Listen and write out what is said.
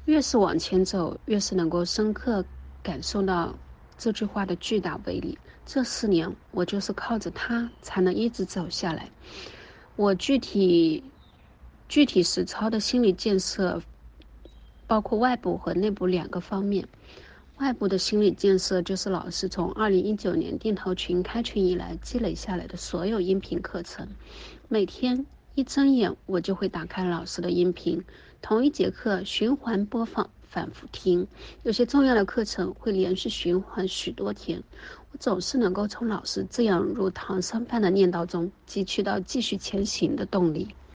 越是往前走，越是能够深刻感受到这句话的巨大威力。这4年，我就是靠着它才能一直走下来。我具体实操的心理建设，包括外部和内部2个方面。外部的心理建设就是老师从2019年定投群开群以来积累下来的所有音频课程，每天一睁眼我就会打开老师的音频，同一节课循环播放，反复听，有些重要的课程会连续循环许多天。我总是能够从老师这样如唐三般的念叨中汲取到继续前行的动力。